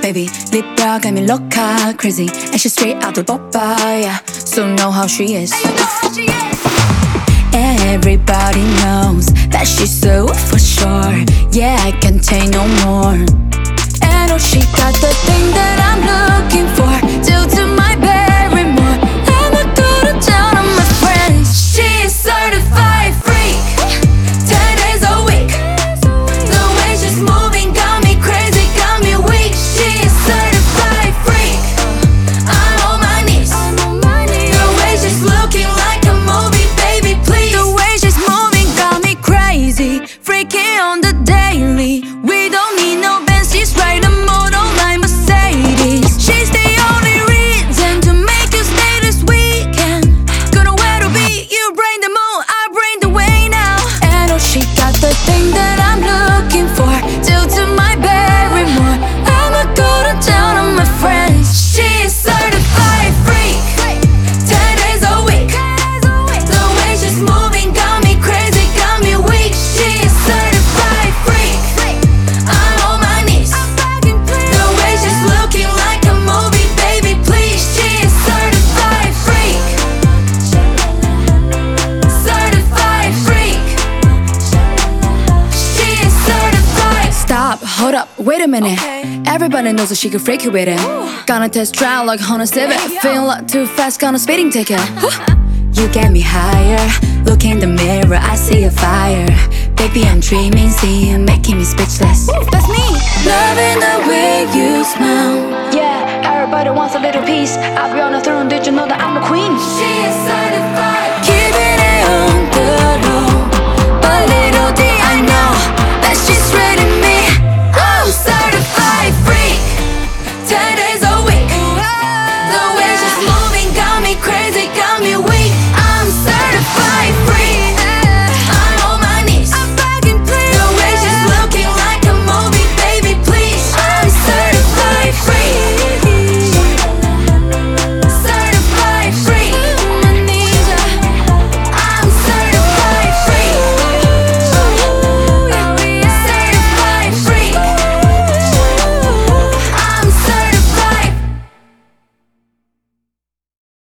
baby. Lip brow got me loca, crazy. And she's straight out the boba, yeah. So know how she is. Everybody knows that she's so for sure. Yeah, I can't take no more. And oh, she got the thing that I'm looking for. Due to my Barrymore, I'ma go to town on my friends. She's certified freak, 10 days a week. The way she's moving got me crazy, got me weak. She's certified freak, I'm on my knees. The way she's looking like a movie, baby, please. The way she's moving got me crazy, freaking on the daily. We don't need no Benz, she's right a motor like Mercedes. She's the only reason to make you stay this weekend. Gonna where to be, you bring the moon, I bring the way now. And oh, she got the thing that I'm looking for. Due to my Barrymore, I'ma go to town on my friends. She's certified freak, 10 days a week. The way she's moving got me crazy, got me weak. She's certified freak, I'm on my knees. The way she's looking like a movie, baby, please. She's certified freak, certified freak. She's certified. Stop, hold up, wait a minute. Everybody knows that she can freak you with it. Gonna test drive like Honda Civic. Feel like too fast, gonna speeding ticket. You get me higher. Look in the mirror, I see a fire. Baby, I'm dreaming, see you making me speechless. That's me. Loving the way you smile. Yeah, everybody wants a little piece. I'll be on the throne, did you know that I'm a queen? She is so